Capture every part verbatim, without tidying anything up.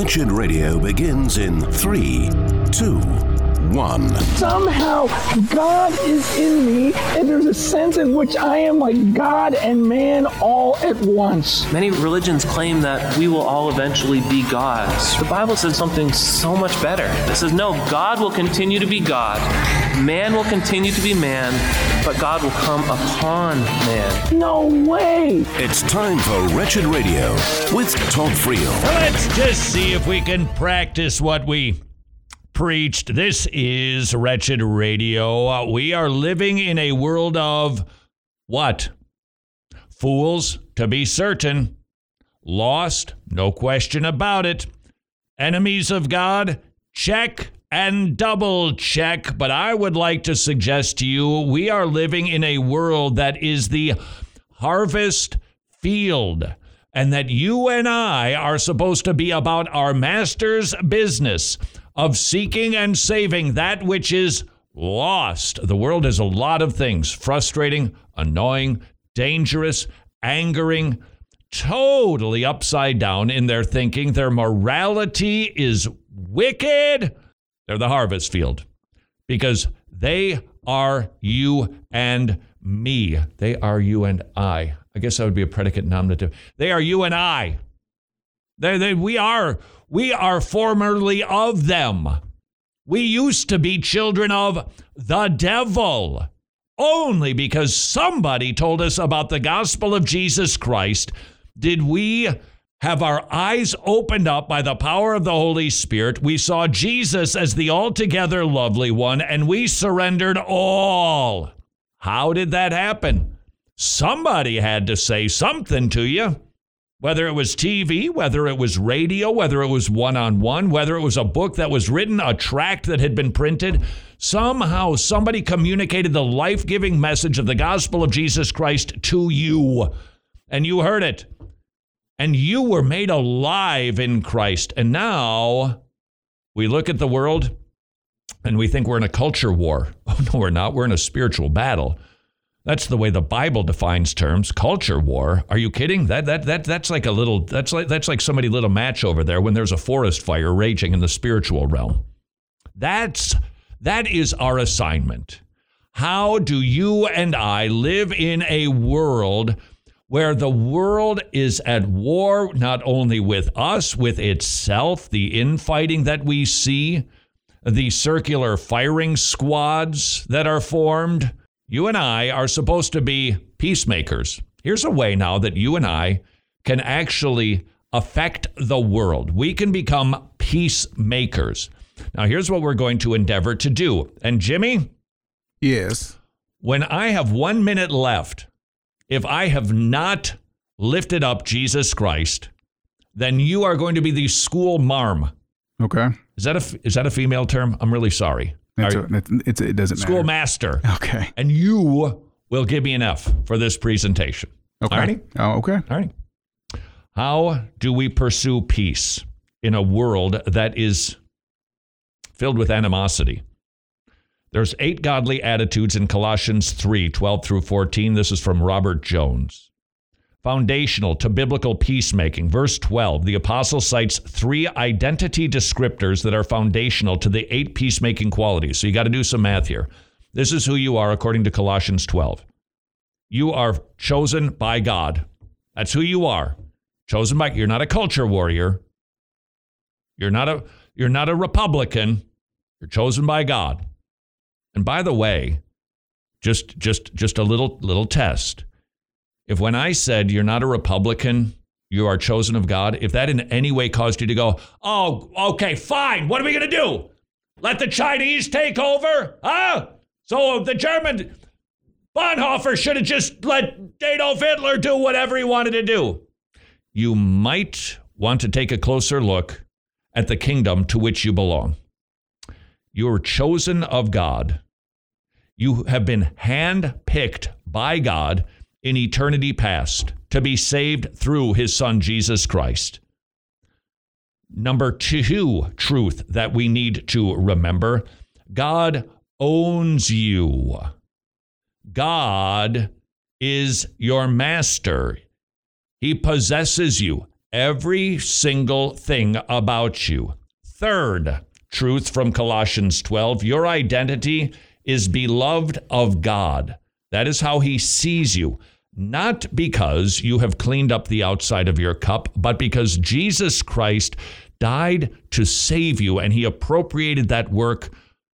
Wretched Radio begins in three, two, one. Somehow God is in me, and there's a sense in which I am like God and man all at once. Many religions claim that we will all eventually be gods. The Bible says something so much better. It says, no, God will continue to be God. Man will continue to be man, but God will come upon man. No way! It's time for Wretched Radio with Todd Friel. Let's just see if we can practice what we preached. This is Wretched Radio. Uh, we are living in a world of what? Fools, to be certain. Lost, no question about it. Enemies of God, check and double check. But I would like to suggest to you, we are living in a world that is the harvest field, and that you and I are supposed to be about our master's business of seeking and saving that which is lost. The world is a lot of things: frustrating, annoying, dangerous, angering, totally upside down in their thinking. Their morality is wicked. They're the harvest field because they are you and me. They are you and I. I guess that would be a predicate nominative. They are you and I. They, they, we are, we are formerly of them. We used to be children of the devil. Only because somebody told us about the gospel of Jesus Christ did we have our eyes opened up by the power of the Holy Spirit. We saw Jesus as the altogether lovely one, and we surrendered all. How did that happen? Somebody had to say something to you. Whether it was T V, whether it was radio, whether it was one-on-one, whether it was a book that was written, a tract that had been printed, somehow somebody communicated the life-giving message of the gospel of Jesus Christ to you, and you heard it, and you were made alive in Christ. And now we look at the world and we think we're in a culture war. Oh, no, we're not. We're in a spiritual battle. That's the way the Bible defines terms. Culture war. Are you kidding? That that that that's like a little that's like that's like somebody lit a match over there when there's a forest fire raging in the spiritual realm. That's that is our assignment. How do you and I live in a world where the world is at war not only with us, with itself, the infighting that we see, the circular firing squads that are formed? You and I are supposed to be peacemakers. Here's a way now that you and I can actually affect the world. We can become peacemakers. Now, here's what we're going to endeavor to do. And Jimmy? Yes. When I have one minute left, if I have not lifted up Jesus Christ, then you are going to be the school marm. Okay. Is that a, is that a female term? I'm really sorry. It's, a, it's, it's it doesn't matter. Schoolmaster. Okay. And you will give me an F for this presentation. Okay. All right? Oh, okay. All right. How do we pursue peace in a world that is filled with animosity? There's eight godly attitudes in Colossians three, twelve through fourteen. This is from Robert Jones. Foundational to biblical peacemaking. Verse twelve, the apostle cites three identity descriptors that are foundational to the eight peacemaking qualities. So you got to do some math here. This is who you are according to Colossians twelve. You are chosen by God. That's who you are. Chosen by, you're not a culture warrior. You're not a, you're not a Republican. You're chosen by God. And by the way, just, just, just a little, little test. If when I said you're not a Republican, you are chosen of God, if that in any way caused you to go, oh, okay, fine, what are we going to do? Let the Chinese take over? Huh? So the German Bonhoeffer should have just let Adolf Hitler do whatever he wanted to do. You might want to take a closer look at the kingdom to which you belong. You are chosen of God. You have been handpicked by God in eternity past to be saved through his son, Jesus Christ. Number two truth that we need to remember, God owns you. God is your master. He possesses you. every single thing about you. Third truth from Colossians twelve, your identity is beloved of God. That is how he sees you. Not because you have cleaned up the outside of your cup, but because Jesus Christ died to save you, and he appropriated that work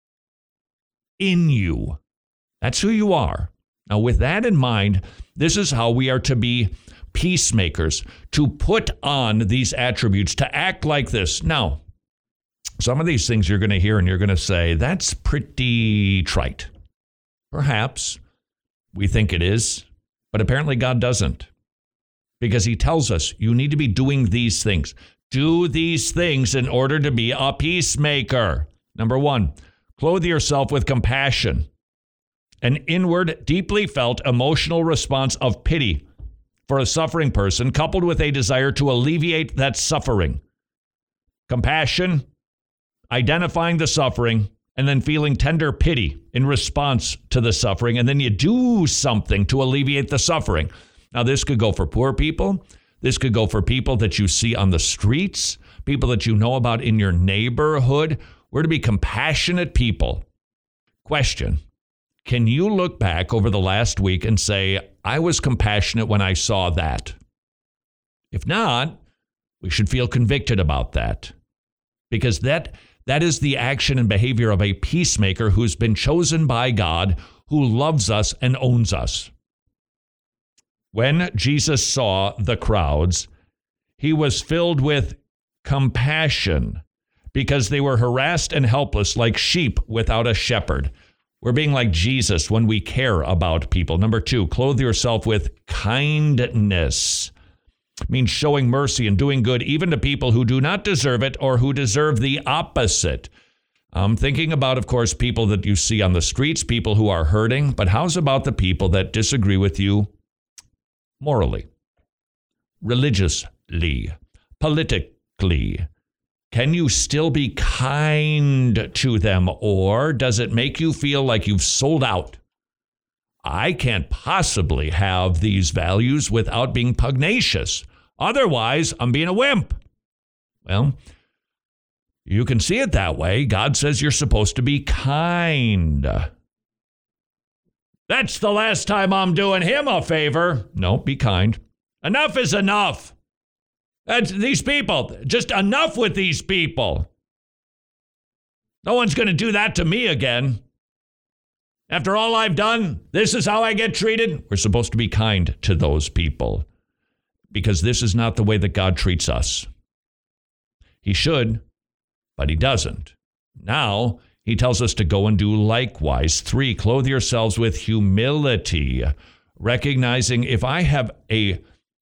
in you. That's who you are. Now, with that in mind, this is how we are to be peacemakers, to put on these attributes, to act like this. Now, some of these things you're going to hear and you're going to say, that's pretty trite. Perhaps we think it is, but apparently God doesn't, because he tells us you need to be doing these things. Do these things in order to be a peacemaker. Number one, clothe yourself with compassion, an inward, deeply felt emotional response of pity for a suffering person, coupled with a desire to alleviate that suffering. Compassion, identifying the suffering, and then feeling tender pity in response to the suffering, and then you do something to alleviate the suffering. Now, this could go for poor people. This could go for people that you see on the streets, people that you know about in your neighborhood. We're to be compassionate people. Question: can you look back over the last week and say, I was compassionate when I saw that? If not, we should feel convicted about that, because that that is the action and behavior of a peacemaker who's been chosen by God, who loves us and owns us. When Jesus saw the crowds, he was filled with compassion because they were harassed and helpless like sheep without a shepherd. We're being like Jesus when we care about people. Number two, clothe yourself with kindness. It means showing mercy and doing good even to people who do not deserve it or who deserve the opposite. I'm thinking about, of course, people that you see on the streets, people who are hurting, but how's about the people that disagree with you morally, religiously, politically? Can you still be kind to them, or does it make you feel like you've sold out? I can't possibly have these values without being pugnacious. Otherwise, I'm being a wimp. Well, you can see it that way. God says you're supposed to be kind. That's the last time I'm doing him a favor. No, be kind. Enough is enough. That's these people. Just enough with these people. No one's going to do that to me again. After all I've done, this is how I get treated. We're supposed to be kind to those people, because this is not the way that God treats us. He should, but he doesn't. Now, he tells us to go and do likewise. Three, clothe yourselves with humility, recognizing if I have a,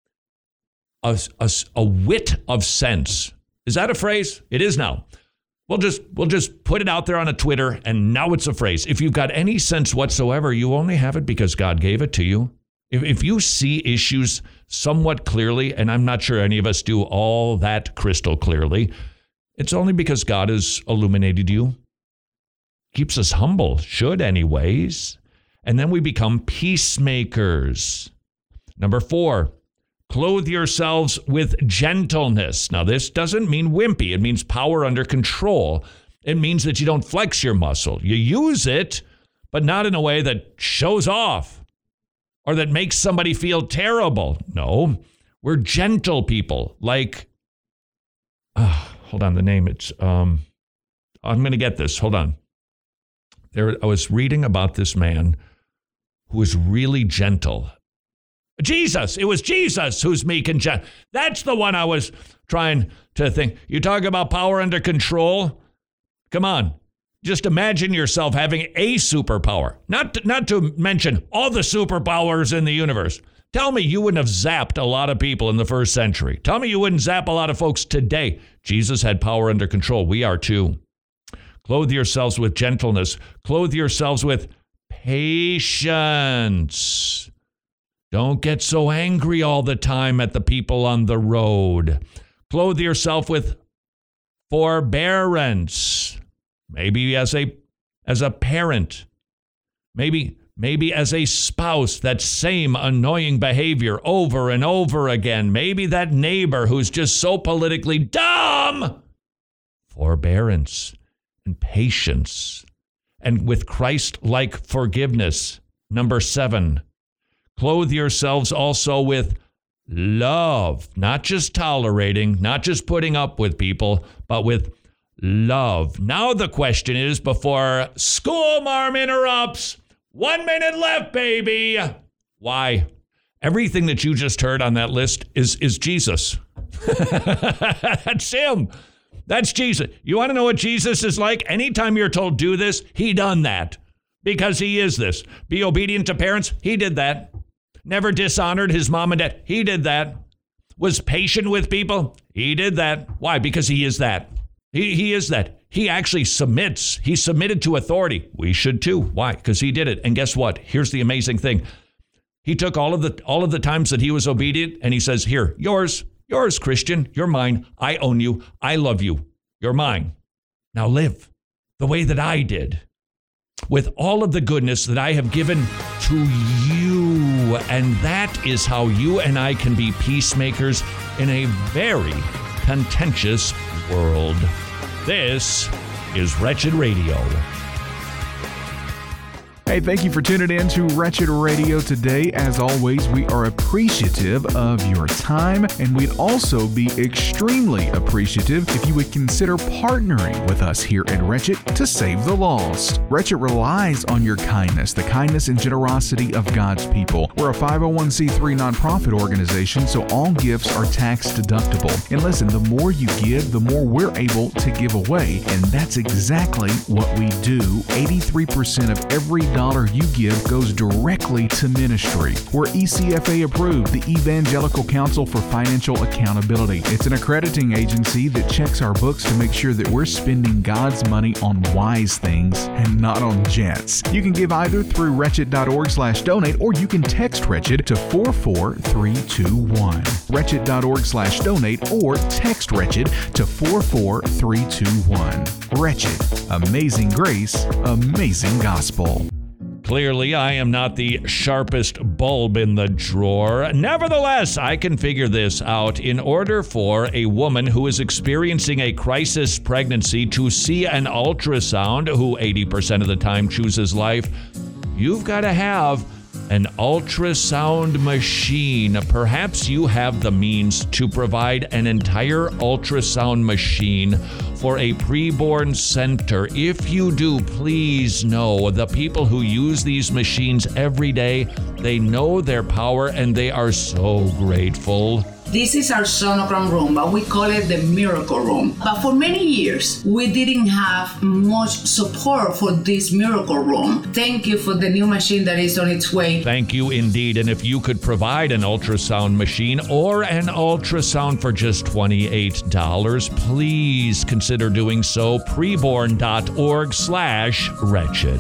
a, a, a wit of sense. Is that a phrase? It is now. We'll just we'll just put it out there on a Twitter, and now it's a phrase. If you've got any sense whatsoever, you only have it because God gave it to you. If, if you see issues somewhat clearly, and I'm not sure any of us do all that crystal clearly, it's only because God has illuminated you. Keeps us humble, should anyways. And then we become peacemakers. Number four, clothe yourselves with gentleness. Now, this doesn't mean wimpy. It means power under control. It means that you don't flex your muscle. You use it, but not in a way that shows off or that makes somebody feel terrible. No, we're gentle people. Like, oh, hold on, the name. It's, um, I'm going to get this. Hold on. There, I was reading about this man who was really gentle. Jesus, it was Jesus who's meek and gentle. That's the one I was trying to think. You talk about power under control. Come on. Just imagine yourself having a superpower. Not to, not to mention all the superpowers in the universe. Tell me you wouldn't have zapped a lot of people in the first century. Tell me you wouldn't zap a lot of folks today. Jesus had power under control. We are too. Clothe yourselves with gentleness. Clothe yourselves with patience. Don't get so angry all the time at the people on the road. Clothe yourself with forbearance. Maybe as a as a parent. Maybe Maybe as a spouse, that same annoying behavior over and over again. Maybe that neighbor who's just so politically dumb. Forbearance and patience. And with Christ-like forgiveness. Number seven, clothe yourselves also with love. Not just tolerating, not just putting up with people, but with love. Now the question is, before school marm interrupts, one minute left, baby. Why? Everything that you just heard on that list is, is Jesus. That's him. That's Jesus. You want to know what Jesus is like? Anytime you're told do this, he done that. Because he is this. Be obedient to parents, he did that. Never dishonored his mom and dad, he did that. Was patient with people, he did that. Why? Because he is that. He, he is that. He actually submits. He submitted to authority. We should too. Why? Because he did it. And guess what? Here's the amazing thing. He took all of the all of the times that he was obedient and he says, here, yours, yours, Christian, you're mine. I own you. I love you. You're mine. Now live the way that I did with all of the goodness that I have given to you. And that is how you and I can be peacemakers in a very contentious world. This is Wretched Radio. Hey, thank you for tuning in to Wretched Radio today. As always, we are appreciative of your time, and we'd also be extremely appreciative if you would consider partnering with us here at Wretched to save the lost. Wretched relies on your kindness, the kindness and generosity of God's people. We're a five oh one c three nonprofit organization, so all gifts are tax deductible. And listen, the more you give, the more we're able to give away, and that's exactly what we do. eighty-three percent of every dollar you give goes directly to ministry. We're E C F A approved, the Evangelical Council for Financial Accountability. It's an accrediting agency that checks our books to make sure that we're spending God's money on wise things and not on jets. You can give either through wretched.org slash donate, or you can text Wretched to four four three two one. Wretched.org slash donate or text Wretched to four four three two one. Wretched. Amazing grace, amazing gospel. Clearly, I am not the sharpest bulb in the drawer. Nevertheless, I can figure this out. In order for a woman who is experiencing a crisis pregnancy to see an ultrasound, who eighty percent of the time chooses life, you've got to have an ultrasound machine. Perhaps you have the means to provide an entire ultrasound machine for a preborn center. If you do, please know the people who use these machines every day, they know their power and they are so grateful. This is our sonogram room, but we call it the miracle room. But for many years, we didn't have much support for this miracle room. Thank you for the new machine that is on its way. Thank you indeed. And if you could provide an ultrasound machine or an ultrasound for just twenty-eight dollars, please consider doing so. preborn.org slash wretched.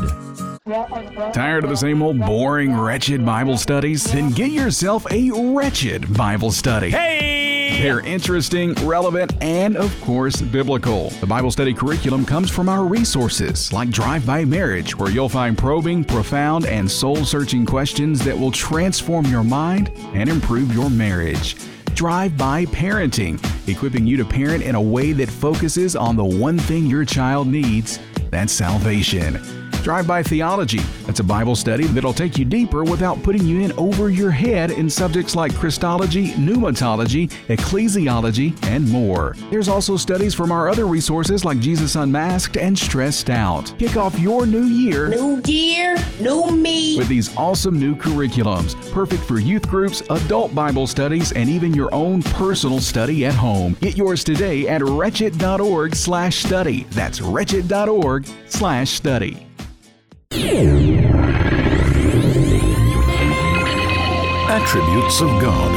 Tired of the same old boring, wretched Bible studies? Then get yourself a Wretched Bible study. Hey! They're interesting, relevant, and of course, biblical. The Bible study curriculum comes from our resources like Drive-By Marriage, where you'll find probing, profound, and soul-searching questions that will transform your mind and improve your marriage. Drive-By Parenting, equipping you to parent in a way that focuses on the one thing your child needs, that's salvation. Drive-By Theology. That's a Bible study that'll take you deeper without putting you in over your head in subjects like Christology, pneumatology, ecclesiology, and more. There's also studies from our other resources like Jesus Unmasked and Stressed Out. Kick off your new year. New year, new me. With these awesome new curriculums, perfect for youth groups, adult Bible studies, and even your own personal study at home. Get yours today at wretched.org slash study. That's wretched.org slash study. Attributes of God.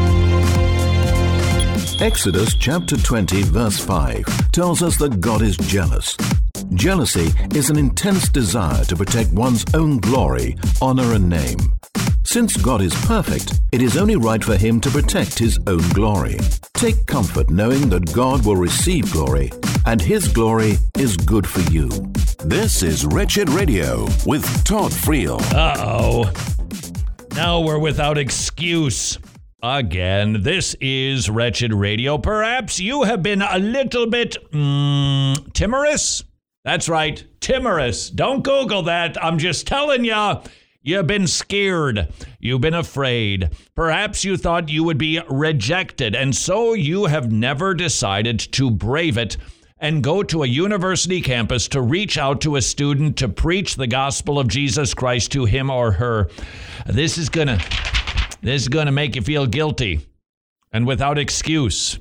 Exodus chapter twenty verse five tells us that God is jealous. Jealousy is an intense desire to protect one's own glory, honor, and name. Since God is perfect, it is only right for him to protect his own glory. Take comfort knowing that God will receive glory, and his glory is good for you. This is Wretched Radio with Todd Friel. Uh-oh. Now we're without excuse. Again, this is Wretched Radio. Perhaps you have been a little bit mm, timorous. That's right, timorous. Don't Google that. I'm just telling you. You've been scared. You've been afraid. Perhaps you thought you would be rejected, and so you have never decided to brave it and go to a university campus to reach out to a student to preach the gospel of Jesus Christ to him or her. This is gonna, this is gonna make you feel guilty and without excuse.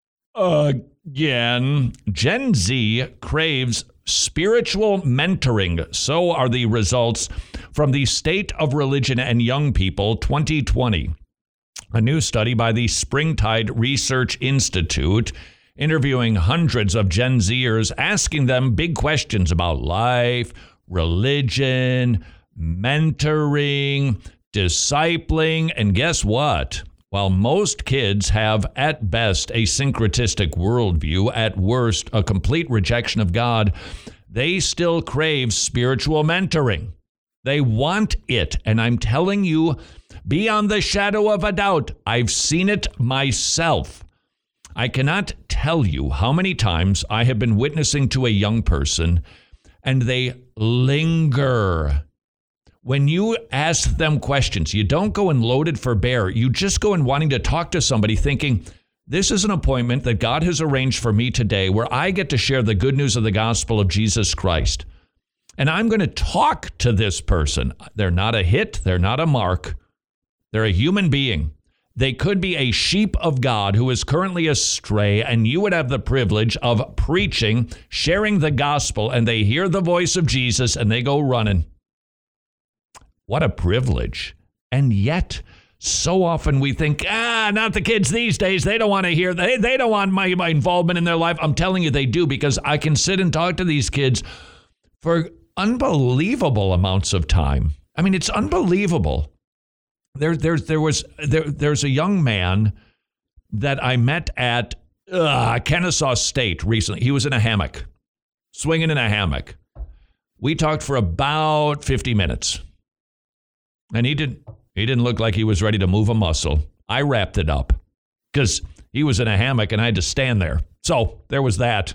Again, Gen Z craves spiritual mentoring. So are the results from the State of Religion and Young People twenty twenty. A new study by the Springtide Research Institute, interviewing hundreds of Gen Zers, asking them big questions about life, religion, mentoring, discipling, and guess what? While most kids have, at best, a syncretistic worldview, at worst, a complete rejection of God, they still crave spiritual mentoring. They want it, and I'm telling you, beyond the shadow of a doubt, I've seen it myself. I cannot tell you how many times I have been witnessing to a young person, and they linger. When you ask them questions, you don't go in loaded for bear. You just go in wanting to talk to somebody thinking, this is an appointment that God has arranged for me today where I get to share the good news of the gospel of Jesus Christ. And I'm going to talk to this person. They're not a hit. They're not a mark. They're a human being. They could be a sheep of God who is currently astray, and you would have the privilege of preaching, sharing the gospel, and they hear the voice of Jesus and they go running. What a privilege. And yet, so often we think, ah, not the kids these days. They don't want to hear, they, they don't want my, my involvement in their life. I'm telling you they do, because I can sit and talk to these kids for unbelievable amounts of time. I mean, it's unbelievable. There, there, there was, there, there's a young man that I met at uh, Kennesaw State recently. He was in a hammock, swinging in a hammock. We talked for about fifty minutes, and he didn't, he didn't look like he was ready to move a muscle. I wrapped it up because he was in a hammock and I had to stand there. So there was that.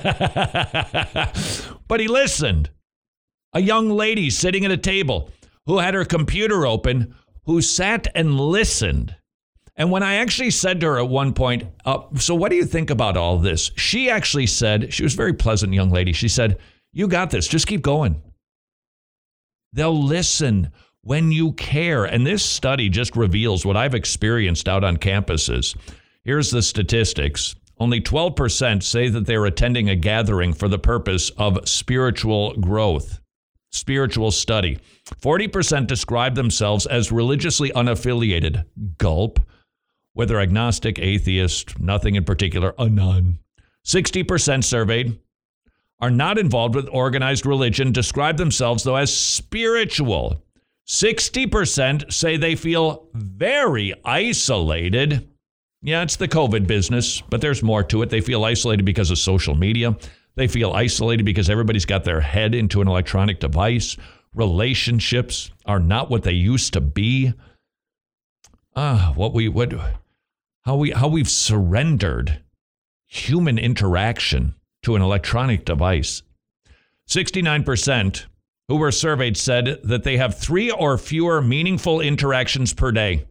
But he listened. A young lady sitting at a table who had her computer open, who sat and listened. And when I actually said to her at one point, uh, so what do you think about all this? She actually said, she was a very pleasant young lady. She said, you got this. Just keep going. They'll listen when you care. And this study just reveals what I've experienced out on campuses. Here's the statistics. Only twelve percent say that they're attending a gathering for the purpose of spiritual growth, spiritual study. forty percent describe themselves as religiously unaffiliated. Gulp. Whether agnostic, atheist, nothing in particular, a none. sixty percent surveyed are not involved with organized religion, describe themselves, though, as spiritual. sixty percent say they feel very isolated. Yeah, it's the COVID business, but there's more to it. They feel isolated because of social media. They feel isolated because everybody's got their head into an electronic device. Relationships are not what they used to be. Ah, what we what how we how we've surrendered human interaction to an electronic device. sixty-nine percent who were surveyed said that they have three or fewer meaningful interactions per day.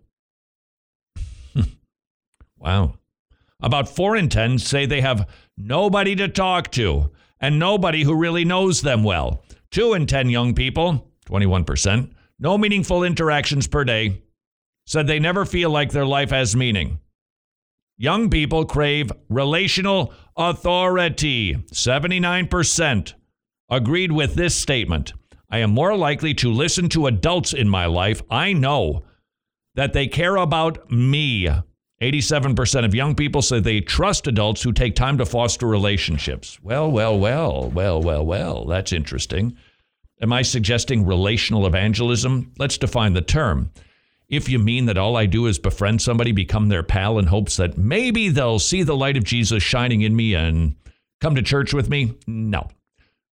Wow. About four in ten say they have nobody to talk to and nobody who really knows them well. Two in ten young people, twenty-one percent, no meaningful interactions per day, said they never feel like their life has meaning. Young people crave relational authority. seventy-nine percent agreed with this statement. I am more likely to listen to adults in my life. I know that they care about me. eighty-seven percent of young people say they trust adults who take time to foster relationships. Well, well, well, well, well, well, that's interesting. Am I suggesting relational evangelism? Let's define the term. If you mean that all I do is befriend somebody, become their pal in hopes that maybe they'll see the light of Jesus shining in me and come to church with me, no.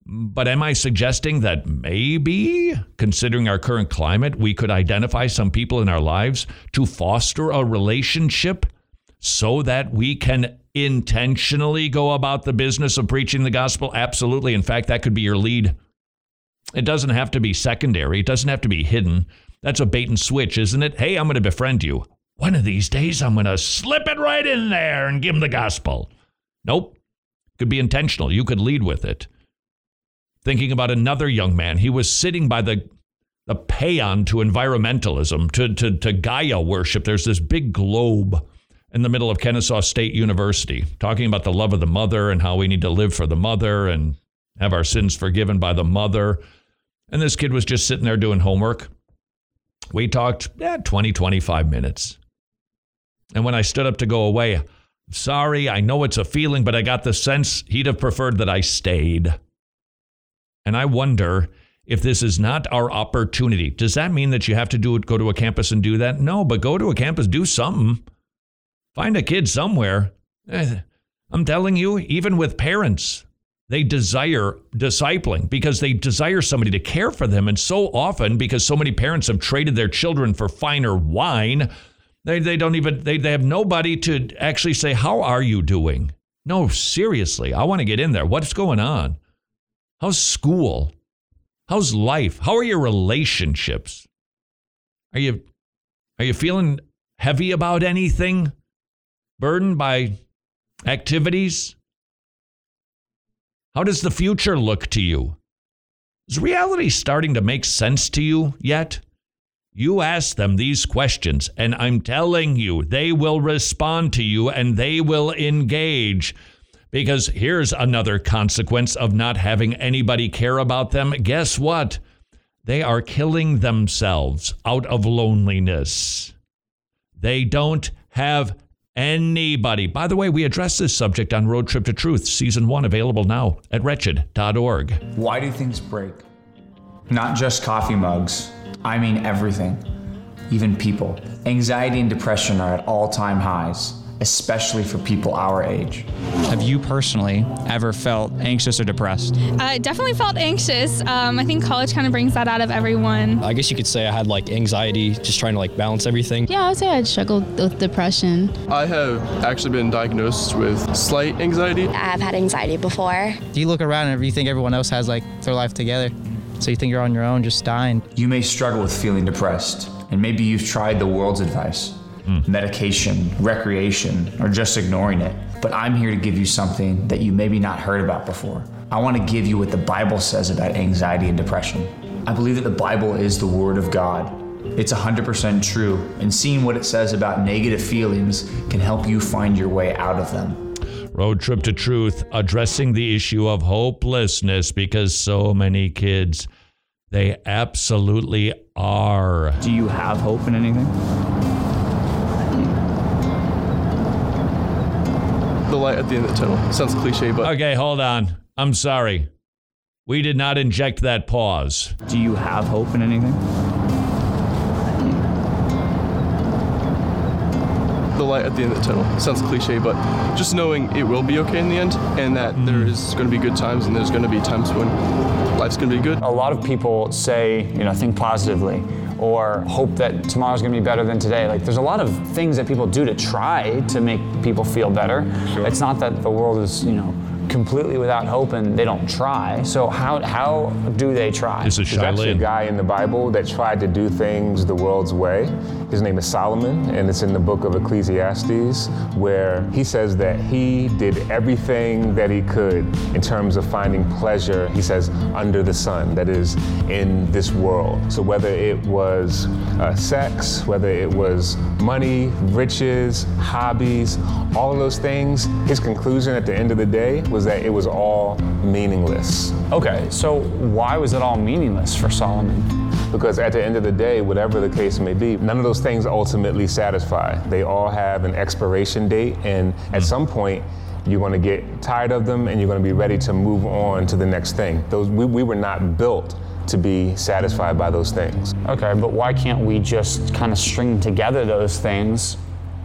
But am I suggesting that maybe, considering our current climate, we could identify some people in our lives to foster a relationship so that we can intentionally go about the business of preaching the gospel? Absolutely. In fact, that could be your lead. It doesn't have to be secondary. It doesn't have to be hidden. That's a bait and switch, isn't it? Hey, I'm going to befriend you. One of these days, I'm going to slip it right in there and give them the gospel. Nope. Could be intentional. You could lead with it. Thinking about another young man. He was sitting by the, the paean to environmentalism, to, to, to Gaia worship. There's this big globe in the middle of Kennesaw State University, talking about the love of the mother and how we need to live for the mother and have our sins forgiven by the mother. And this kid was just sitting there doing homework. We talked eh, twenty, twenty-five minutes. And when I stood up to go away, sorry, I know it's a feeling, but I got the sense he'd have preferred that I stayed. And I wonder if this is not our opportunity. Does that mean that you have to do it, go to a campus and do that? No, but go to a campus, do something. Find a kid somewhere. I'm telling you, even with parents, they desire discipling because they desire somebody to care for them. And so often, because so many parents have traded their children for finer wine, they, they don't even, they, they have nobody to actually say, how are you doing? No, seriously, I want to get in there. What's going on? How's school? How's life? How are your relationships? Are you, are you feeling heavy about anything? Burdened by activities? How does the future look to you? Is reality starting to make sense to you yet? You ask them these questions, and I'm telling you, they will respond to you and they will engage. Because here's another consequence of not having anybody care about them. Guess what? They are killing themselves out of loneliness. They don't have anybody. By the way, we addressed this subject on Road Trip to Truth, Season one, available now at wretched dot org. Why do things break? Not just coffee mugs. I mean everything. Even people. Anxiety and depression are at all-time highs, especially for people our age. Have you personally ever felt anxious or depressed? I definitely felt anxious. Um, I think college kind of brings that out of everyone. I guess you could say I had like anxiety, just trying to like balance everything. Yeah, I would say I struggled with depression. I have actually been diagnosed with slight anxiety. I've had anxiety before. You look around and you think everyone else has like their life together. So you think you're on your own, just dying. You may struggle with feeling depressed, and maybe you've tried the world's advice. Mm. Medication, recreation, or just ignoring it. But I'm here to give you something that you maybe not heard about before. I want to give you what the Bible says about anxiety and depression. I believe that the Bible is the Word of God. It's one hundred percent true, and seeing what it says about negative feelings can help you find your way out of them. Road Trip to Truth, addressing the issue of hopelessness, because so many kids, they absolutely are. Do you have hope in anything? The light at the end of the tunnel. Sounds cliche, but... Okay, hold on. I'm sorry. We did not inject that pause. Do you have hope in anything? The light at the end of the tunnel. Sounds cliche, but just knowing it will be okay in the end, and that mm. there is going to be good times, and there's going to be times when life's going to be good. A lot of people say, you know, think positively, or hope that tomorrow's going to be better than today. Like, there's a lot of things that people do to try to make people feel better. Sure. It's not that the world is, you know, completely without hope and they don't try. So how how do they try? This is There's actually a guy in the Bible that tried to do things the world's way. His name is Solomon, and it's in the book of Ecclesiastes, where he says that he did everything that he could in terms of finding pleasure, he says, under the sun, that is, in this world. So whether it was uh, sex, whether it was money, riches, hobbies, all of those things, his conclusion at the end of the day was that it was all meaningless. Okay, so why was it all meaningless for Solomon? Because at the end of the day, whatever the case may be, none of those things ultimately satisfy. They all have an expiration date, and at some point, you're going to get tired of them and you're going to be ready to move on to the next thing. Those we, we were not built to be satisfied by those things. Okay, but why can't we just kind of string together those things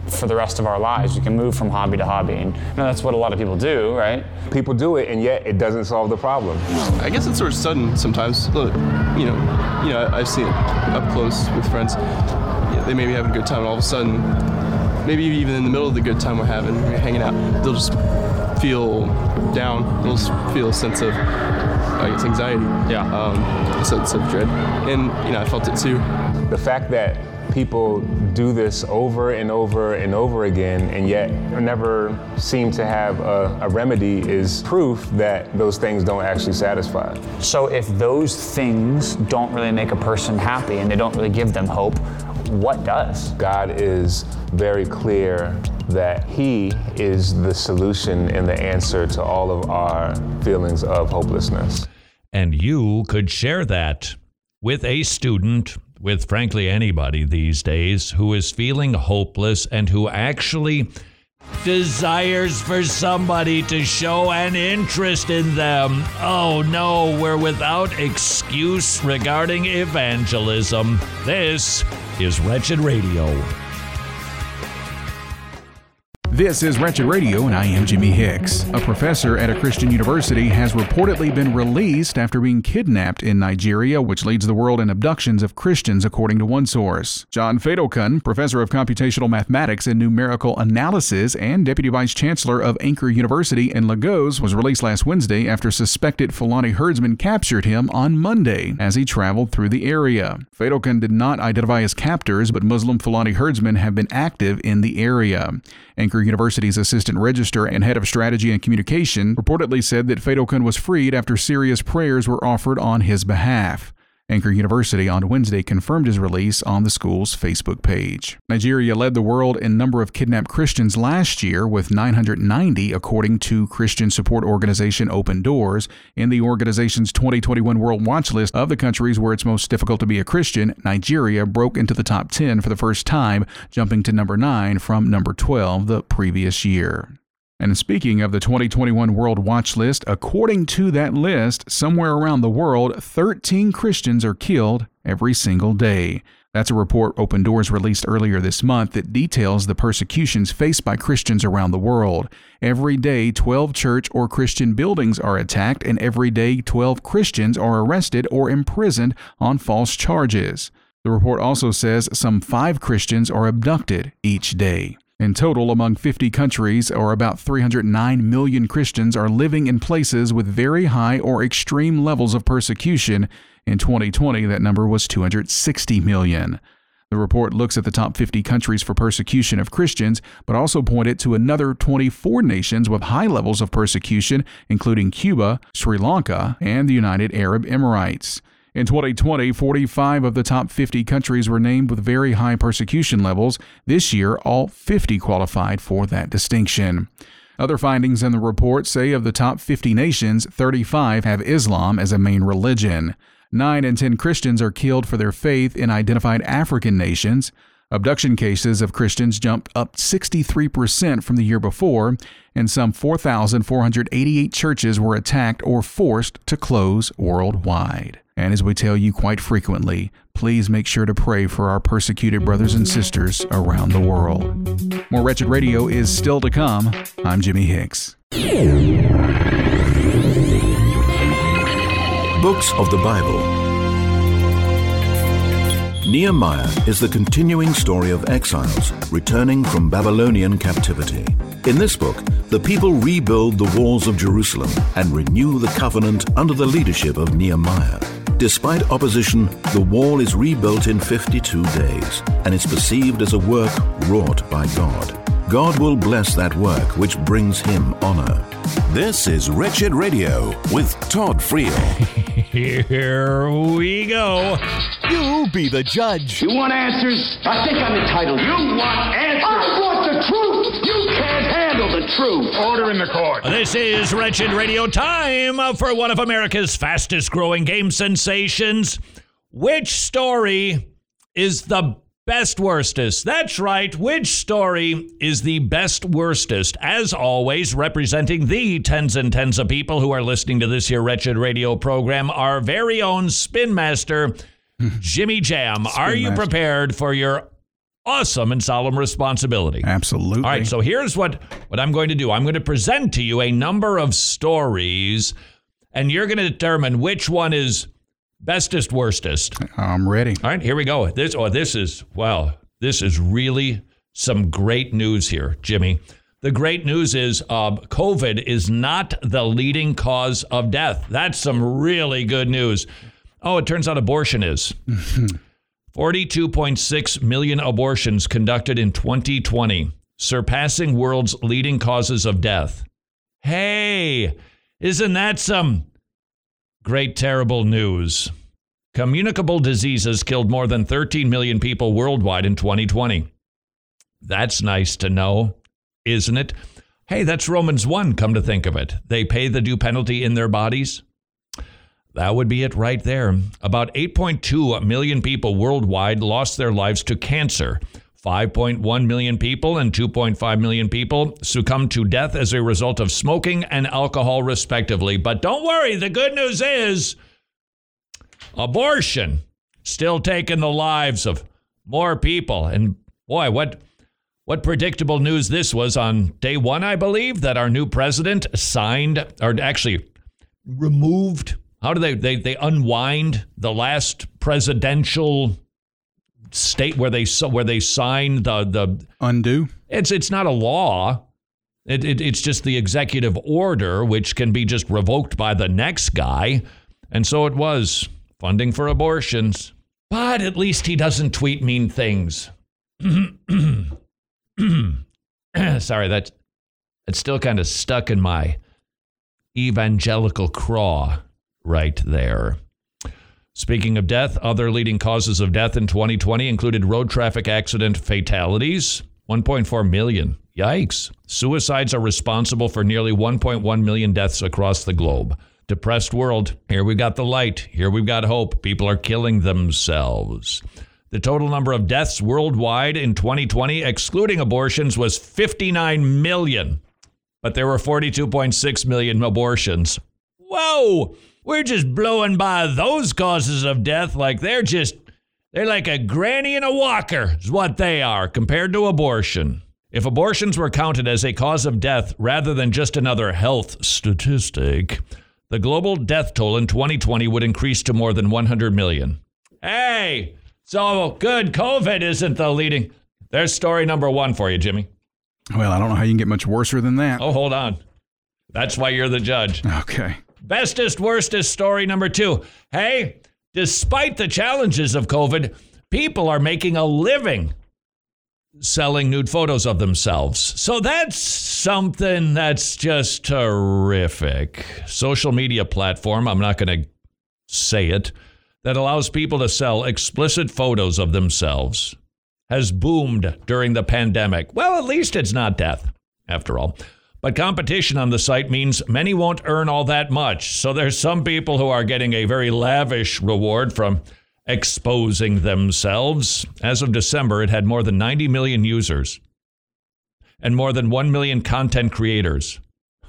for the rest of our lives. You can move from hobby to hobby, and you know, that's what a lot of people do, right? People do it, and yet it doesn't solve the problem. I guess it's sort of sudden sometimes. Look, you know, you know, I've seen it up close with friends. Yeah, they may be having a good time, and all of a sudden, maybe even in the middle of the good time we're having, we're hanging out, they'll just feel down. They'll just feel a sense of, I guess, anxiety. Yeah. Um, a sense of dread. And, you know, I felt it too. The fact that people do this over and over and over again and yet never seem to have a, a remedy is proof that those things don't actually satisfy. So if those things don't really make a person happy and they don't really give them hope, what does? God is very clear that He is the solution and the answer to all of our feelings of hopelessness. And you could share that with a student, with frankly anybody these days, who is feeling hopeless and who actually desires for somebody to show an interest in them. Oh no, we're without excuse regarding evangelism. This is Wretched Radio. This is Wretched Radio, and I am Jimmy Hicks. A professor at a Christian university has reportedly been released after being kidnapped in Nigeria, which leads the world in abductions of Christians, according to one source. John Fedokun, professor of computational mathematics and numerical analysis and deputy vice chancellor of Anchor University in Lagos, was released last Wednesday after suspected Fulani herdsmen captured him on Monday as he traveled through the area. Fedokun did not identify his captors, but Muslim Fulani herdsmen have been active in the area. Anchor University's assistant registrar and head of strategy and communication reportedly said that Fedokun was freed after serious prayers were offered on his behalf. Anchor University on Wednesday confirmed his release on the school's Facebook page. Nigeria led the world in number of kidnapped Christians last year with nine hundred ninety, according to Christian support organization Open Doors. In the organization's twenty twenty-one World Watch List of the countries where it's most difficult to be a Christian, Nigeria broke into the top ten for the first time, jumping to number nine from number twelve the previous year. And speaking of the twenty twenty-one World Watch List, according to that list, somewhere around the world, thirteen Christians are killed every single day. That's a report Open Doors released earlier this month that details the persecutions faced by Christians around the world. Every day, twelve church or Christian buildings are attacked, and every day, twelve Christians are arrested or imprisoned on false charges. The report also says some five Christians are abducted each day. In total, among fifty countries, or about three hundred nine million Christians are living in places with very high or extreme levels of persecution. In twenty twenty, that number was two hundred sixty million. The report looks at the top fifty countries for persecution of Christians, but also pointed to another twenty-four nations with high levels of persecution, including Cuba, Sri Lanka, and the United Arab Emirates. In twenty twenty, forty-five of the top fifty countries were named with very high persecution levels. This year, all fifty qualified for that distinction. Other findings in the report say of the top fifty nations, thirty-five have Islam as a main religion. Nine in ten Christians are killed for their faith in identified African nations. Abduction cases of Christians jumped up sixty-three percent from the year before, and some four thousand four hundred eighty-eight churches were attacked or forced to close worldwide. And as we tell you quite frequently, please make sure to pray for our persecuted brothers and sisters around the world. More Wretched Radio is still to come. I'm Jimmy Hicks. Books of the Bible. Nehemiah is the continuing story of exiles returning from Babylonian captivity. In this book, the people rebuild the walls of Jerusalem and renew the covenant under the leadership of Nehemiah. Despite opposition, the wall is rebuilt in fifty-two days, and is perceived as a work wrought by God. God will bless that work which brings him honor. This is Wretched Radio with Todd Friel. Here we go. You be the judge. You want answers? I think I'm entitled. You want answers? I want the truth. You can't handle the truth. Order in the court. This is Wretched Radio time for one of America's fastest growing game sensations. Which story is the best worstest? That's right. Which story is the best worstest? As always, representing the tens and tens of people who are listening to this here Wretched Radio program, our very own Spin Master, Jimmy Jam. Spin are you Master. prepared for your awesome and solemn responsibility. Absolutely. All right, so here's what, what I'm going to do. I'm going to present to you a number of stories, and you're going to determine which one is bestest, worstest. I'm ready. All right, here we go. This, oh, this is, wow, this is really some great news here, Jimmy. The great news is uh, COVID is not the leading cause of death. That's some really good news. Oh, it turns out abortion is. forty-two point six million abortions conducted in twenty twenty, surpassing world's leading causes of death. Hey, isn't that some great, terrible news? Communicable diseases killed more than thirteen million people worldwide in twenty twenty. That's nice to know, isn't it? Hey, that's Romans one, come to think of it. They pay the due penalty in their bodies. That would be it right there. About eight point two million people worldwide lost their lives to cancer. five point one million people and two point five million people succumbed to death as a result of smoking and alcohol, respectively. But don't worry, the good news is abortion still taking the lives of more people. And boy, what what predictable news this was on day one, I believe, that our new president signed, or actually removed. How do they, they, they unwind the last presidential state where they where they signed the the undo? It's it's not a law. It, it it's just the executive order, which can be just revoked by the next guy. And so it was funding for abortions. But at least he doesn't tweet mean things. Sorry, that's it's still kind of stuck in my evangelical craw right there. Speaking of death, other leading causes of death in twenty twenty included road traffic accident fatalities, one point four million. Yikes. Suicides are responsible for nearly one point one million deaths across the globe. Depressed world. Here we got the light. Here we've got hope. People are killing themselves. The total number of deaths worldwide in twenty twenty, excluding abortions, was fifty-nine million. But there were forty-two point six million abortions. Whoa! We're just blowing by those causes of death like they're just, they're like a granny in a walker is what they are compared to abortion. If abortions were counted as a cause of death rather than just another health statistic, the global death toll in twenty twenty would increase to more than one hundred million. Hey, so good, COVID isn't the leading. There's story number one for you, Jimmy. Well, I don't know how you can get much worser than that. Oh, hold on. That's why you're the judge. Okay. Bestest, worstest story number two. Hey, despite the challenges of COVID, people are making a living selling nude photos of themselves. So that's something that's just terrific. Social media platform, I'm not going to say it, that allows people to sell explicit photos of themselves has boomed during the pandemic. Well, at least it's not death, after all. But competition on the site means many won't earn all that much. So there's some people who are getting a very lavish reward from exposing themselves. As of December, it had more than ninety million users and more than one million content creators.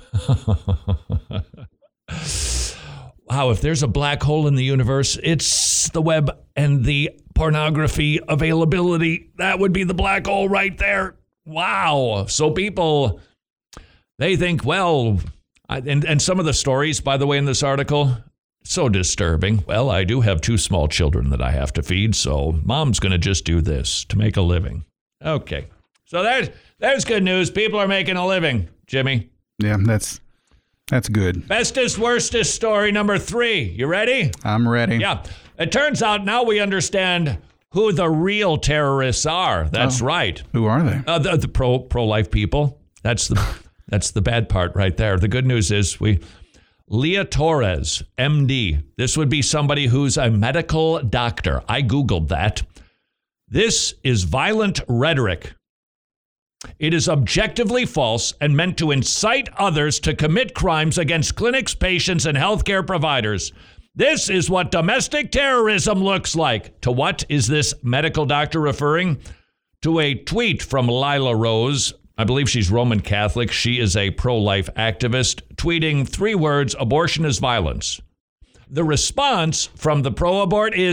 Wow, if there's a black hole in the universe, it's the web and the pornography availability. That would be the black hole right there. Wow. So people, they think, well, I, and, and some of the stories, by the way, in this article, so disturbing. Well, I do have two small children that I have to feed, so mom's going to just do this to make a living. Okay. So there's, there's good news. People are making a living, Jimmy. Yeah, that's... That's good. Bestest, worstest story number three. You ready? I'm ready. Yeah. It turns out now we understand who the real terrorists are. That's oh, right. Who are they? Uh, the the pro, pro-life people. That's the that's the bad part right there. The good news is we... Leah Torres, M D. This would be somebody who's a medical doctor. I Googled that. This is violent rhetoric. It is objectively false and meant to incite others to commit crimes against clinics, patients, and healthcare providers. This is what domestic terrorism looks like. To what is this medical doctor referring? To a tweet from Lila Rose. I believe she's Roman Catholic. She is a pro-life activist, tweeting three words, abortion is violence. The response from the pro-abort is,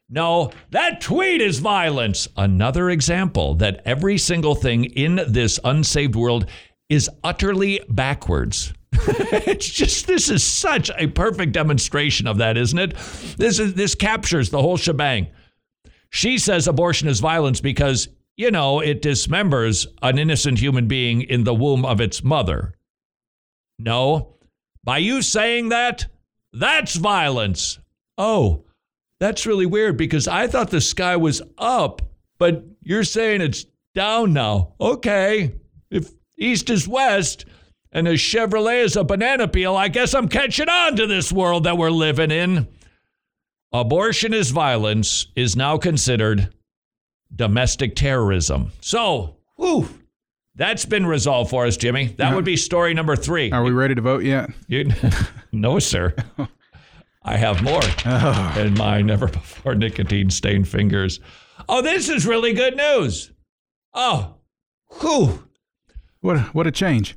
No, that tweet is violence. Another example that every single thing in this unsaved world is utterly backwards. It's just, this is such a perfect demonstration of that, isn't it? This is this captures the whole shebang. She says abortion is violence because, you know, it dismembers an innocent human being in the womb of its mother. No, by you saying that, that's violence. Oh, that's really weird because I thought the sky was up, but you're saying it's down now. Okay, if east is west and a Chevrolet is a banana peel, I guess I'm catching on to this world that we're living in. Abortion is violence is now considered domestic terrorism. So, whew, that's been resolved for us, Jimmy. That would be story number three. Are we ready to vote yet? You, no, sir. I have more oh. in my never-before nicotine-stained fingers. Oh, this is really good news. Oh, whew. What, what a change.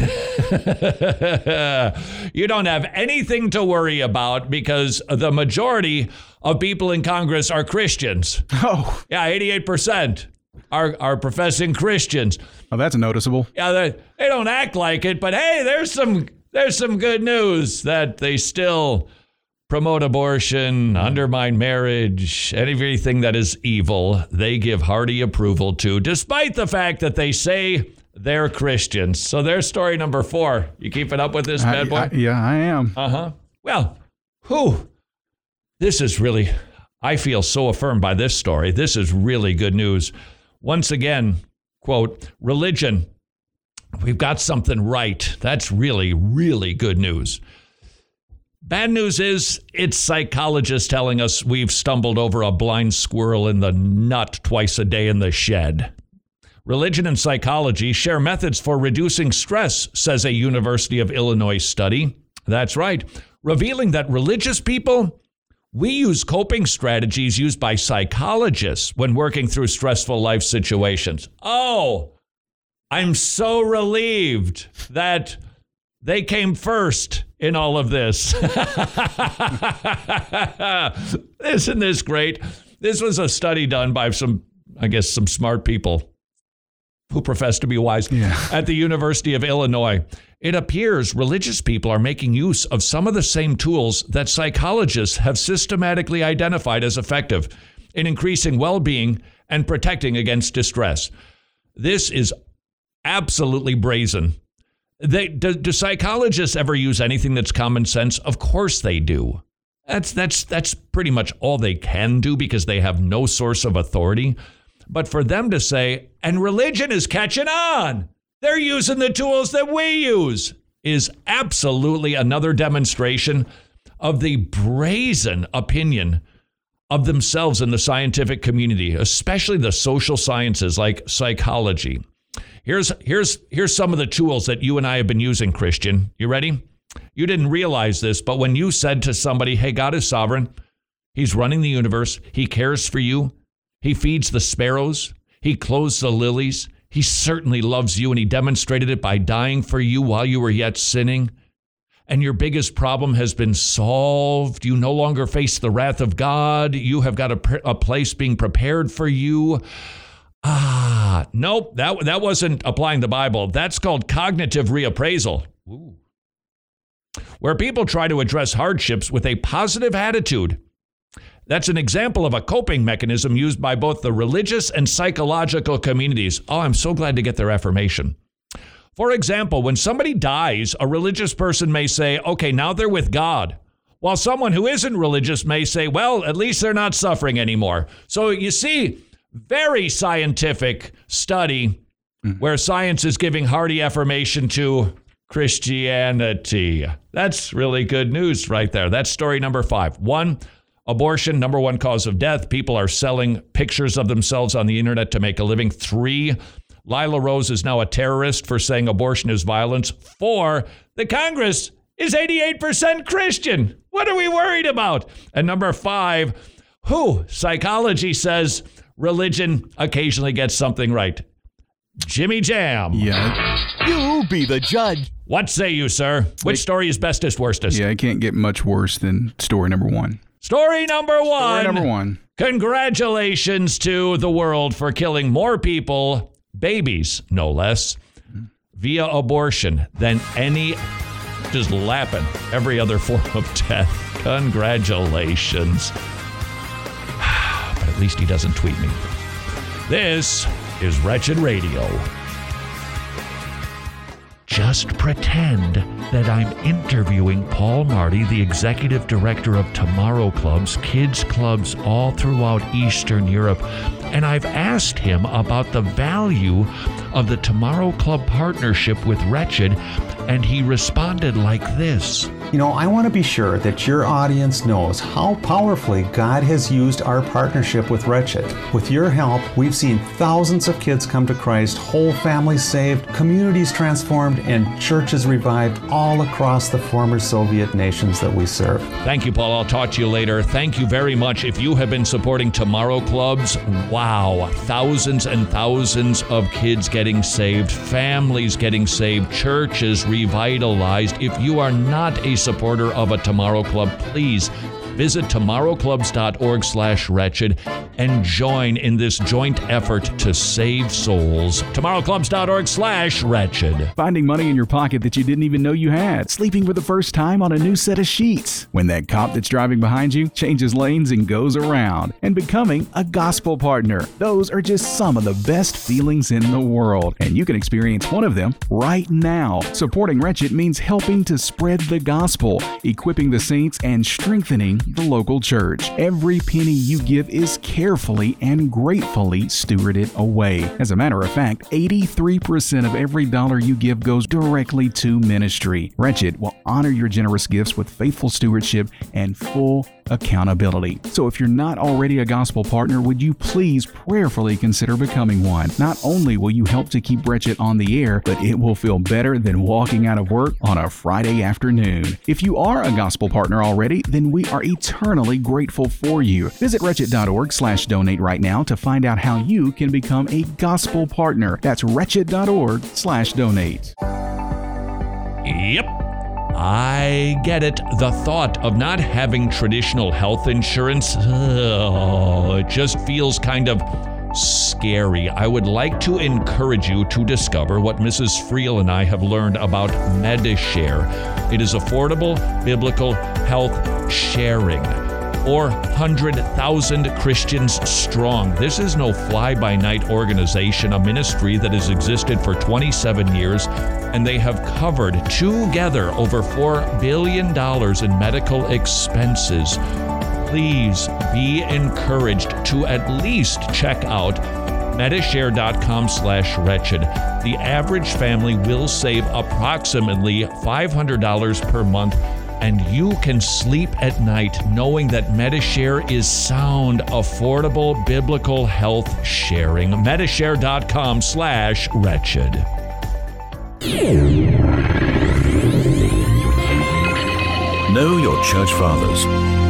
You don't have anything to worry about because the majority of people in Congress are Christians. Oh. Yeah, eighty-eight percent are, are professing Christians. Oh, that's noticeable. Yeah, they, they don't act like it, but hey, there's some there's some good news that they still promote abortion, undermine marriage, everything that is evil, they give hearty approval to, despite the fact that they say they're Christians. So there's story number four. You keeping up with this, I, bad boy? I, yeah, I am. Uh-huh. Well, whew. This is really, I feel so affirmed by this story. This is really good news. Once again, quote, religion, we've got something right. That's really, really good news. Bad news is it's psychologists telling us we've stumbled over a blind squirrel in the nut twice a day in the shed. Religion and psychology share methods for reducing stress, says a University of Illinois study. That's right, revealing that religious people, we use coping strategies used by psychologists when working through stressful life situations. Oh, I'm so relieved that they came first in all of this. Isn't this great? This was a study done by some, I guess, some smart people who profess to be wise yeah. at the University of Illinois. It appears religious people are making use of some of the same tools that psychologists have systematically identified as effective in increasing well-being and protecting against distress. This is absolutely brazen. They, do, do psychologists ever use anything that's common sense? Of course they do. That's that's that's pretty much all they can do because they have no source of authority. But for them to say, and religion is catching on, they're using the tools that we use, is absolutely another demonstration of the brazen opinion of themselves in the scientific community, especially the social sciences like psychology. Here's here's here's some of the tools that you and I have been using, Christian. You ready? You didn't realize this, but when you said to somebody, hey, God is sovereign, he's running the universe, he cares for you, he feeds the sparrows, he clothes the lilies, he certainly loves you, and he demonstrated it by dying for you while you were yet sinning, and your biggest problem has been solved. You no longer face the wrath of God. You have got a, a place being prepared for you. Ah, nope, that, that wasn't applying the Bible. That's called cognitive reappraisal. Ooh. Where people try to address hardships with a positive attitude. That's an example of a coping mechanism used by both the religious and psychological communities. Oh, I'm so glad to get their affirmation. For example, when somebody dies, a religious person may say, okay, now they're with God. While someone who isn't religious may say, well, at least they're not suffering anymore. So you see, very scientific study mm-hmm. where science is giving hearty affirmation to Christianity. That's really good news right there. That's story number five. One, abortion, number one cause of death. People are selling pictures of themselves on the internet to make a living. Three, Lila Rose is now a terrorist for saying abortion is violence. Four, the Congress is eighty-eight percent Christian. What are we worried about? And number five, who? Psychology says religion occasionally gets something right. Jimmy Jam. Yeah. You be the judge. What say you, sir? Which story is bestest, worstest? Yeah, it can't get much worse than story number one. Story number one. Story number one. Congratulations to the world for killing more people, babies no less, via abortion than any, just lapping every other form of death. Congratulations. But at least he doesn't tweet me. This is Wretched Radio. Just pretend that I'm interviewing Paul Marty, the executive director of Tomorrow Clubs, kids clubs all throughout Eastern Europe, and I've asked him about the value of the Tomorrow Club partnership with Wretched, and he responded like this. You know, I want to be sure that your audience knows how powerfully God has used our partnership with Wretched. With your help, we've seen thousands of kids come to Christ, whole families saved, communities transformed, and churches revived all across the former Soviet nations that we serve. Thank you, Paul. I'll talk to you later. Thank you very much. If you have been supporting Tomorrow Clubs, wow, thousands and thousands of kids getting saved, families getting saved, churches revitalized. If you are not a supporter of a Tomorrow Club, please visit tomorrowclubs.org slash wretched and join in this joint effort to save souls. tomorrowclubs.org slash wretched. Finding money in your pocket that you didn't even know you had. Sleeping for the first time on a new set of sheets. When that cop that's driving behind you changes lanes and goes around. And becoming a gospel partner. Those are just some of the best feelings in the world. And you can experience one of them right now. Supporting Wretched means helping to spread the gospel, equipping the saints, and strengthening the local church. Every penny you give is carefully and gratefully stewarded away. As a matter of fact, eighty-three percent of every dollar you give goes directly to ministry. Wretched will honor your generous gifts with faithful stewardship and full accountability. So if you're not already a gospel partner, would you please prayerfully consider becoming one? Not only will you help to keep Wretched on the air, but it will feel better than walking out of work on a Friday afternoon. If you are a gospel partner already, then we are eternally grateful for you. Visit wretched.org slash donate right now to find out how you can become a gospel partner. That's wretched.org slash donate. Yep. I get it. The thought of not having traditional health insurance, oh, it just feels kind of scary. I would like to encourage you to discover what Missus Friel and I have learned about Medi-Share. It is affordable biblical health sharing. Or one hundred thousand Christians strong. This is no fly-by-night organization, a ministry that has existed for twenty-seven years, and they have covered together over four billion dollars in medical expenses. Please be encouraged to at least check out Medishare.com slash wretched. The average family will save approximately five hundred dollars per month, and you can sleep at night knowing that Medishare is sound, affordable, biblical health sharing. Medishare.com slash wretched. Know your church fathers.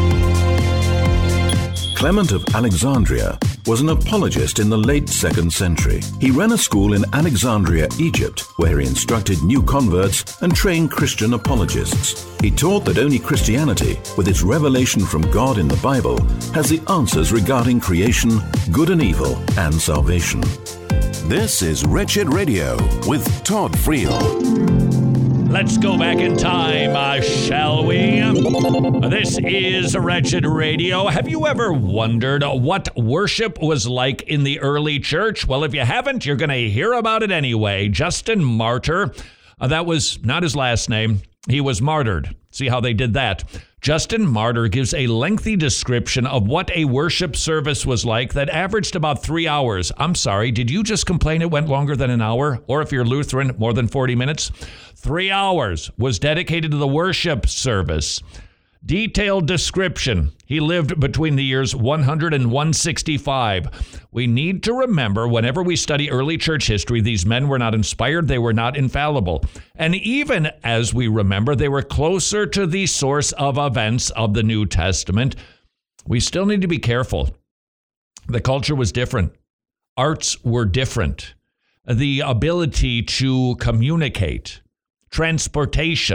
Clement of Alexandria was an apologist in the late second century. He ran a school in Alexandria, Egypt, where he instructed new converts and trained Christian apologists. He taught that only Christianity, with its revelation from God in the Bible, has the answers regarding creation, good and evil, and salvation. This is Wretched Radio with Todd Friel. Let's go back in time, uh, shall we? This is Wretched Radio. Have you ever wondered what worship was like in the early church? Well, if you haven't, you're going to hear about it anyway. Justin Martyr, uh, that was not his last name. He was martyred. See how they did that? Justin Martyr gives a lengthy description of what a worship service was like that averaged about three hours. I'm sorry, did you just complain it went longer than an hour? Or if you're Lutheran, more than forty minutes? Three hours was dedicated to the worship service. Detailed description. He lived between the years one hundred and one sixty-five. We need to remember whenever we study early church history, these men were not inspired, they were not infallible. And even as we remember, they were closer to the source of events of the New Testament. We still need to be careful. The culture was different. Arts were different. The ability to communicate, transportation,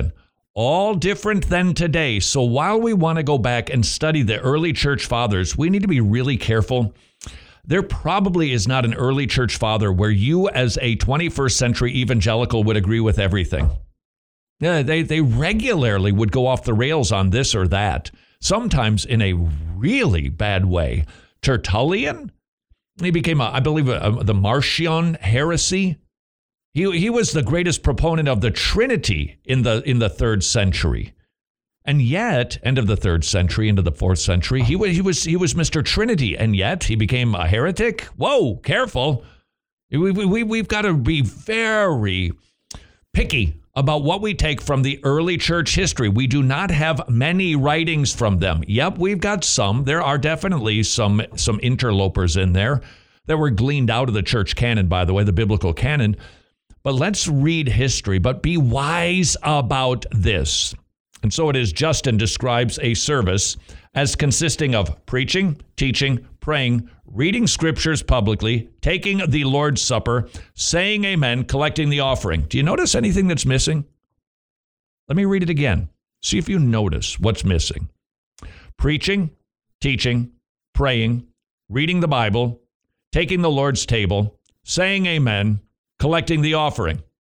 all different than today. So while we want to go back and study the early church fathers, we need to be really careful. There probably is not an early church father where you as a twenty-first century evangelical would agree with everything. Yeah, they, they regularly would go off the rails on this or that, sometimes in a really bad way. Tertullian, he became, a, I believe, a, a, the Marcion heresy. He he was the greatest proponent of the Trinity in the in the third century, and yet, end of the third century into the fourth century, he was he was he was Mister Trinity, and yet he became a heretic. Whoa, careful! We we we've got to be very picky about what we take from the early church history. We do not have many writings from them. Yep, we've got some. There are definitely some some interlopers in there that were gleaned out of the church canon, by the way, the biblical canon. But let's read history, but be wise about this. And so it is, Justin describes a service as consisting of preaching, teaching, praying, reading scriptures publicly, taking the Lord's Supper, saying amen, collecting the offering. Do you notice anything that's missing? Let me read it again. See if you notice what's missing. Preaching, teaching, praying, reading the Bible, taking the Lord's table, saying amen, collecting the offering. Do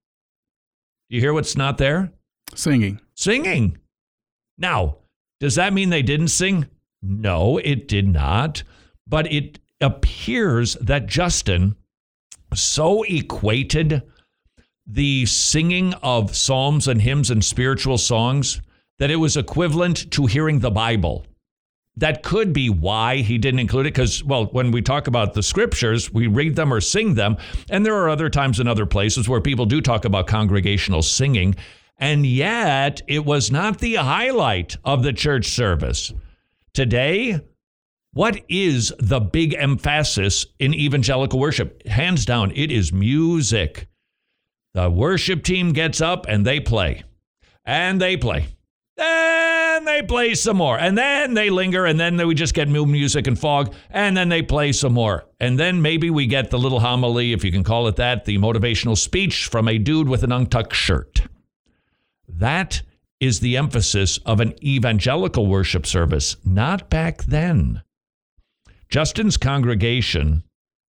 you hear what's not there? Singing. Singing. Now, does that mean they didn't sing? No, it did not. But it appears that Justin so equated the singing of psalms and hymns and spiritual songs that it was equivalent to hearing the Bible. That could be why he didn't include it, because, well, when we talk about the scriptures, we read them or sing them, and there are other times in other places where people do talk about congregational singing, and yet it was not the highlight of the church service. Today, what is the big emphasis in evangelical worship? Hands down, it is music. The worship team gets up and they play, and they play. Then they play some more, and then they linger, and then we just get new music and fog, and then they play some more. And then maybe we get the little homily, if you can call it that, the motivational speech from a dude with an untucked shirt. That is the emphasis of an evangelical worship service, not back then. Justin's congregation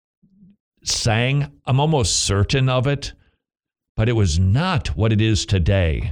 sang, I'm almost certain of it, but it was not what it is today.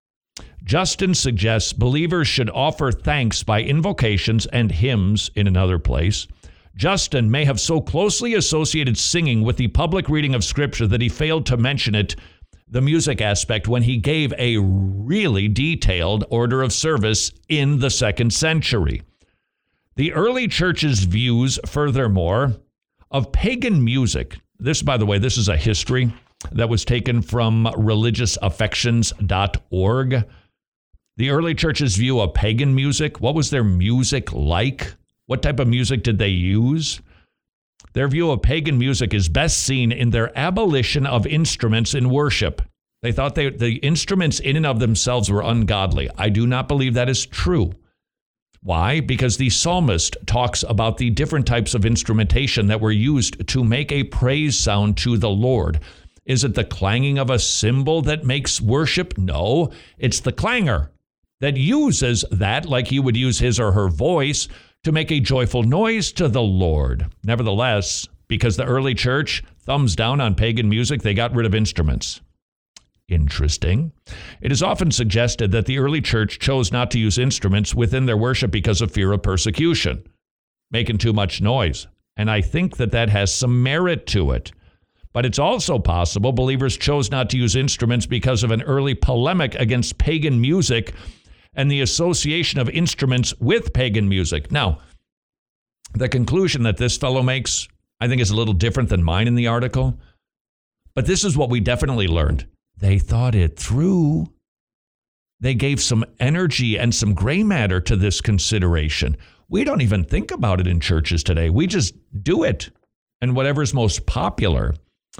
Justin suggests believers should offer thanks by invocations and hymns in another place. Justin may have so closely associated singing with the public reading of Scripture that he failed to mention it, the music aspect, when he gave a really detailed order of service in the second century. The early church's views, furthermore, of pagan music. This, by the way, this is a history that was taken from religious affections dot org. The early church's view of pagan music, what was their music like? What type of music did they use? Their view of pagan music is best seen in their abolition of instruments in worship. They thought they, the instruments in and of themselves were ungodly. I do not believe that is true. Why? Because the psalmist talks about the different types of instrumentation that were used to make a praise sound to the Lord. Is it the clanging of a cymbal that makes worship? No, it's the clangor that uses that, like he would use his or her voice, to make a joyful noise to the Lord. Nevertheless, because the early church thumbs down on pagan music, they got rid of instruments. Interesting. It is often suggested that the early church chose not to use instruments within their worship because of fear of persecution, making too much noise. And I think that that has some merit to it. But it's also possible believers chose not to use instruments because of an early polemic against pagan music and the association of instruments with pagan music. Now, the conclusion that this fellow makes, I think, is a little different than mine in the article. But this is what we definitely learned. They thought it through. They gave some energy and some gray matter to this consideration. We don't even think about it in churches today. We just do it. And whatever's most popular.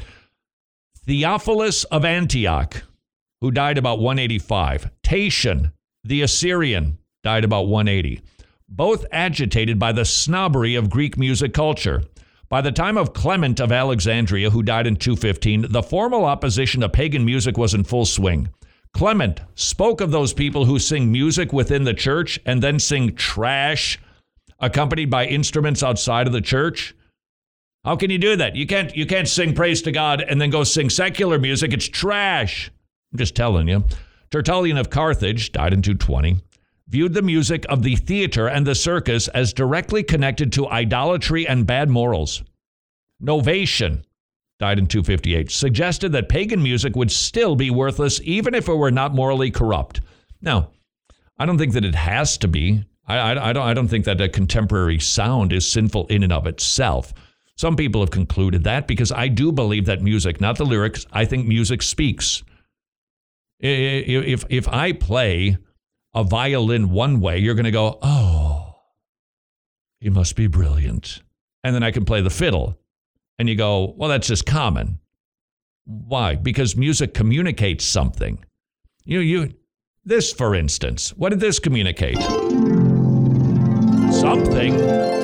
Theophilus of Antioch, who died about one eighty-five. Tatian, the Assyrian, died about one eighty. Both agitated by the snobbery of Greek music culture. By the time of Clement of Alexandria, who died in two fifteen, the formal opposition to pagan music was in full swing. Clement spoke of those people who sing music within the church and then sing trash accompanied by instruments outside of the church. How can you do that? You can't you can't sing praise to God and then go sing secular music. It's trash. I'm just telling you. Tertullian of Carthage, died in two twenty, viewed the music of the theater and the circus as directly connected to idolatry and bad morals. Novatian, died in two fifty-eight, suggested that pagan music would still be worthless even if it were not morally corrupt. Now, I don't think that it has to be. I, I, I, don't, I don't think that a contemporary sound is sinful in and of itself. Some people have concluded that because I do believe that music, not the lyrics, I think music speaks. If, if I play a violin one way, you're going to go, oh, he must be brilliant. And then I can play the fiddle. And you go, well, that's just common. Why? Because music communicates something. You, you, this, for instance, what did this communicate? Something.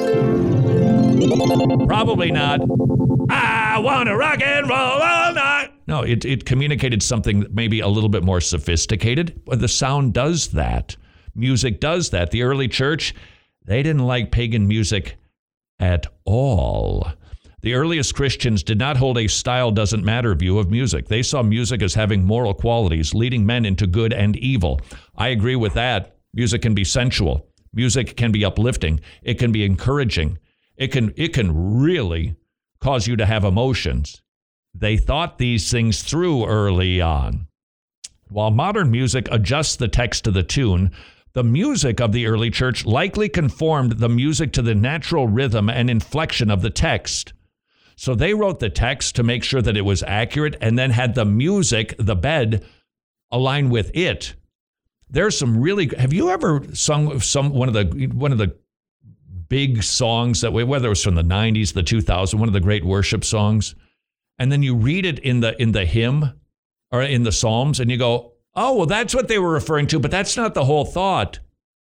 Probably not, I want to rock and roll all night. No, it, it communicated something maybe a little bit more sophisticated. But the sound does that. Music does that. The early church, they didn't like pagan music at all. The earliest Christians did not hold a style doesn't matter view of music. They saw music as having moral qualities, leading men into good and evil. I agree with that. Music can be sensual. Music can be uplifting. It can be encouraging. It can, it can really cause you to have emotions. They thought these things through early on. While modern music adjusts the text to the tune, the music of the early church likely conformed the music to the natural rhythm and inflection of the text. So they wrote the text to make sure that it was accurate and then had the music, the bed, align with it. There's some really, have you ever sung some one of the one of the big songs that, whether it was from the nineties, the two thousands, one of the great worship songs, and then you read it in the in the hymn or in the Psalms and you go, oh, well, that's what they were referring to, but that's not the whole thought.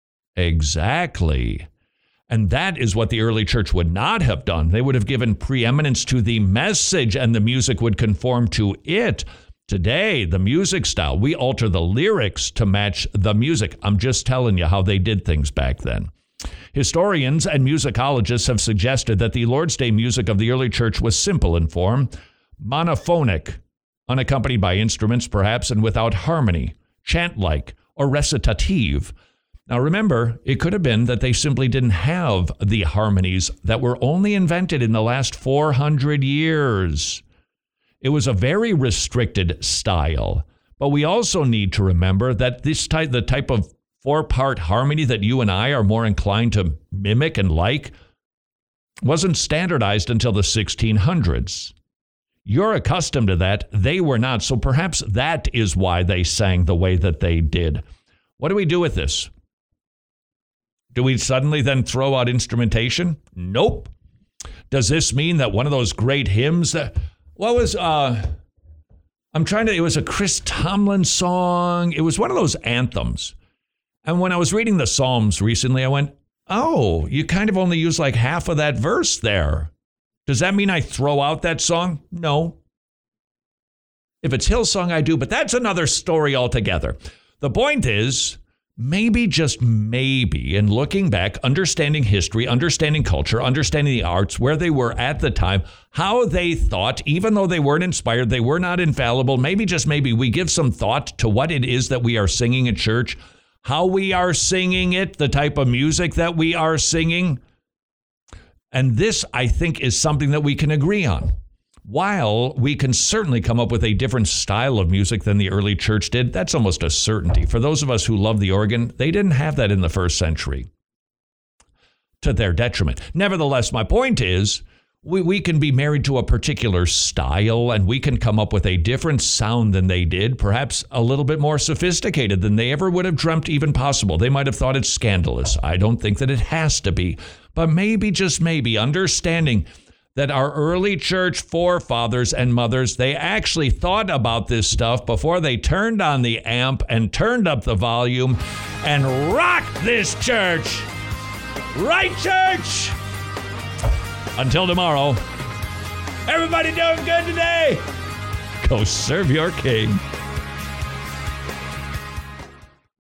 Exactly. And that is what the early church would not have done. They would have given preeminence to the message and the music would conform to it. Today, the music style, we alter the lyrics to match the music. I'm just telling you how they did things back then. Historians and musicologists have suggested that the Lord's Day music of the early church was simple in form, monophonic, unaccompanied by instruments perhaps, and without harmony, chant-like, or recitative. Now remember, it could have been that they simply didn't have the harmonies that were only invented in the last four hundred years. It was a very restricted style, but we also need to remember that this type, the type of four-part harmony that you and I are more inclined to mimic and like, wasn't standardized until the sixteen hundreds. You're accustomed to that. They were not. So perhaps that is why they sang the way that they did. What do we do with this? Do we suddenly then throw out instrumentation? Nope. Does this mean that one of those great hymns that, what was, uh, I'm trying to, it was a Chris Tomlin song. It was one of those anthems. And when I was reading the Psalms recently, I went, oh, you kind of only use like half of that verse there. Does that mean I throw out that song? No. If it's Hillsong, I do, but that's another story altogether. The point is, maybe, just maybe, in looking back, understanding history, understanding culture, understanding the arts, where they were at the time, how they thought, even though they weren't inspired, they were not infallible, maybe, just maybe, we give some thought to what it is that we are singing at church, how we are singing it, the type of music that we are singing. And this, I think, is something that we can agree on. While we can certainly come up with a different style of music than the early church did, that's almost a certainty. For those of us who love the organ, they didn't have that in the first century, to their detriment. Nevertheless, my point is, we, we can be married to a particular style, and we can come up with a different sound than they did, perhaps a little bit more sophisticated than they ever would have dreamt even possible. They might have thought it scandalous. I don't think that it has to be. But maybe, just maybe, understanding that our early church forefathers and mothers, they actually thought about this stuff before they turned on the amp and turned up the volume and rocked this church. Right, church? Until tomorrow, everybody doing good today? Go serve your king.